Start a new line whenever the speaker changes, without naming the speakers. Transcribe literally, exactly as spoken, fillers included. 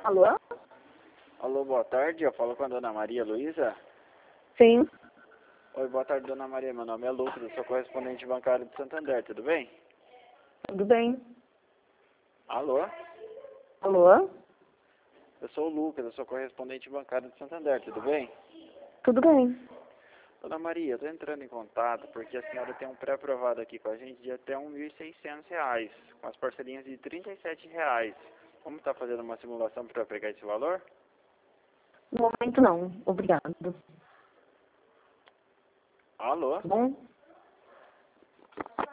Alô?
Alô, boa tarde. Eu falo com a dona Maria Luísa.
Sim.
Oi, boa tarde, dona Maria. Meu nome é Lucas, eu sou correspondente bancário de Santander, tudo bem?
Tudo bem.
Alô?
Alô?
Eu sou o Lucas, eu sou correspondente bancário de Santander, tudo bem?
Tudo bem.
Dona Maria, eu tô entrando em contato porque a senhora tem um pré-aprovado aqui com a gente de até mil e seiscentos reais, com as parcelinhas de trinta e sete reais. Vamos estar fazendo uma simulação para pegar esse valor?
No momento não. Obrigado.
Alô?
Tá bom?